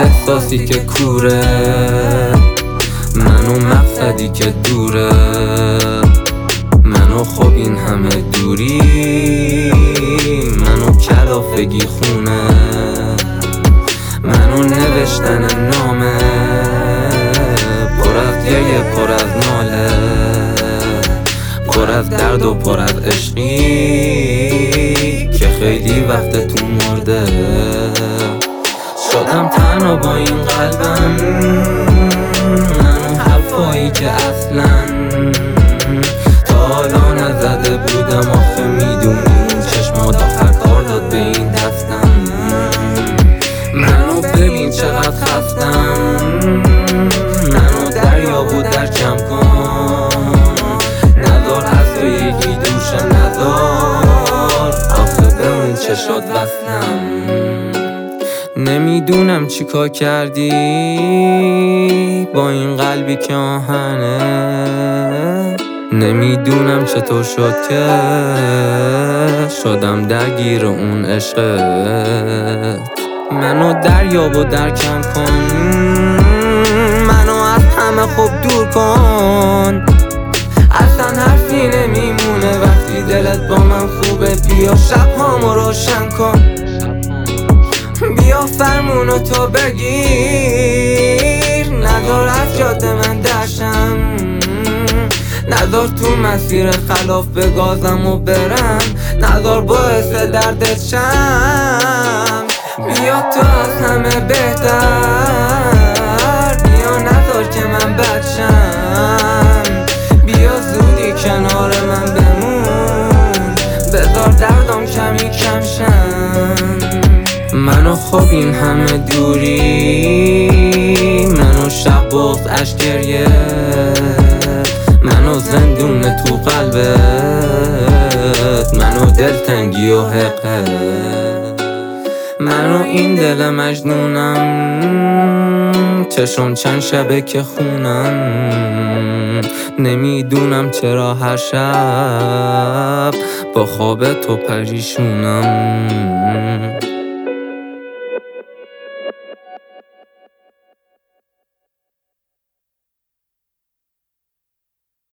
احساسی که کوره، منو مقصدی که دوره، منو خب این همه دوری، منو کلافگی خونه، منو نوشتن نامه پر از گریه، پر از ناله، پر از درد و پر از عشقی که خیلی وقت تو مرده. شدم تنها با این قلبم، منو حرفایی که اصلا تا حالا نزده بودم. آخه میدونی چشمات آخر کار داد به این دستم. منو ببین چقدر خستم، منو دریا بود درکم کن، نذار از تو یکی دوشم، نذار آخه بمون چشات وصلم. نمیدونم چی کار کردی با این قلبی که آهنه، نمیدونم چطور شد که شدم درگیر اون عشقت. منو دریاب و درکم کن، منو از همه خوب دور کن. اصلا حرفی نمیمونه وقتی دلت با من خوبه. بیا شب هامو روشن کن، بیا فرمونو تو بگیر، نذار از جاده من درشم، نذار تو مسیر خلاف بگازم و برم، نذار باعث دردت شم. بیا تو از همه بهتر، بیا نذار که من بد شم، بیا زودی کنار من بمون، بذار دردم کمی کم شم. منو خب این همه دوری، منو شب بغض اشک گریه، منو زندون تو قلبت، منو دلتنگی و حقه، منو این دل مجنونم، چشم چند شبه که خونم. نمیدونم چرا هر شب با خواب تو پریشونم.